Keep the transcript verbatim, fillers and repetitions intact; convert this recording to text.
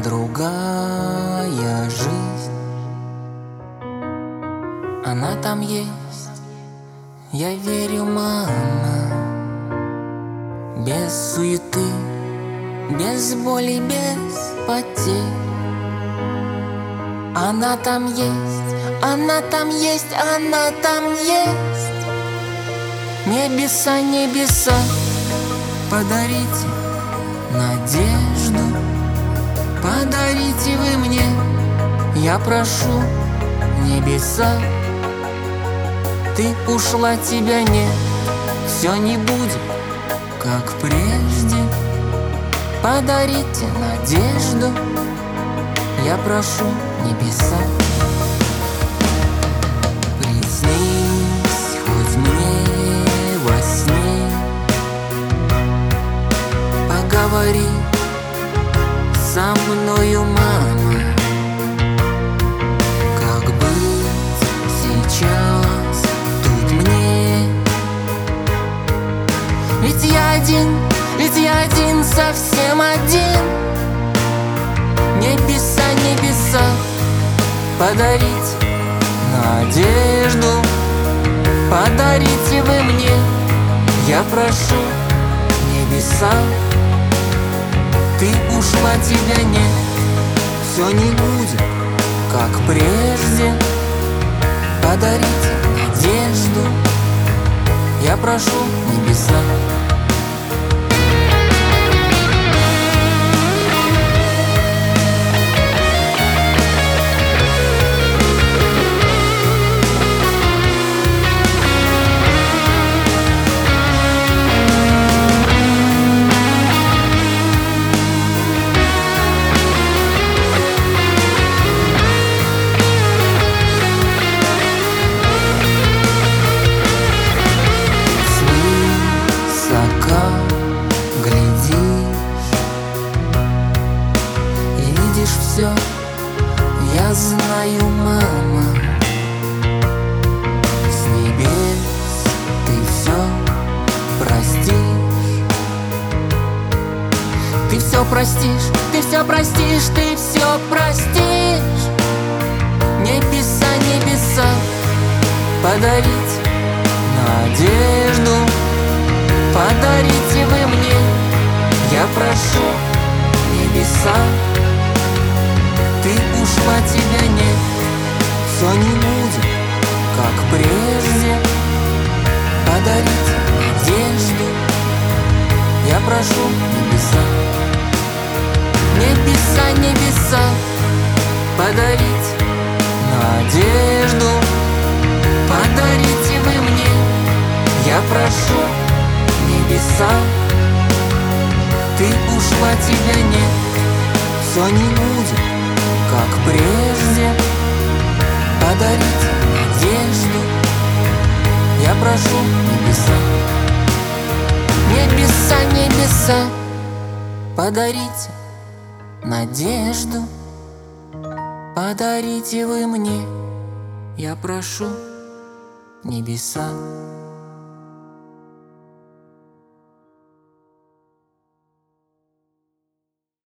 другая жизнь. Она там есть, я верю, мама. Без суеты, без боли, без потерь. Она там есть, она там есть, она там есть. Небеса, небеса, подарите надежду. Подарите вы мне, я прошу, небеса. Ты ушла, тебя нет, все не будет, как прежде. Подарите надежду, я прошу, небеса. Приснись хоть мне во сне, поговори со мною, мама. Как быть сейчас тут мне? Ведь я один, ведь я один, совсем один. Небеса, небеса, подарите надежду. Подарите вы мне, я прошу, небеса. Ты ушла, тебя нет, все не будет, как прежде. Подарите надежду, я прошу, небеса. Все, я знаю, мама. С небес ты все простишь. Ты все простишь, ты все простишь, ты все простишь. Небеса, небеса, подарите надежду. Подарите вы мне, я прошу, небеса. Ты ушла, тебя нет, все не будет, как прежде. Подарите надежду, я прошу, небеса. Небеса, небеса, подарите надежду. Подарите вы мне, я прошу, небеса. Ты ушла, тебя нет, все не будет, как прежде. Подарите надежду, я прошу, небеса. Небеса, небеса, подарите надежду. Подарите вы мне, я прошу, небеса.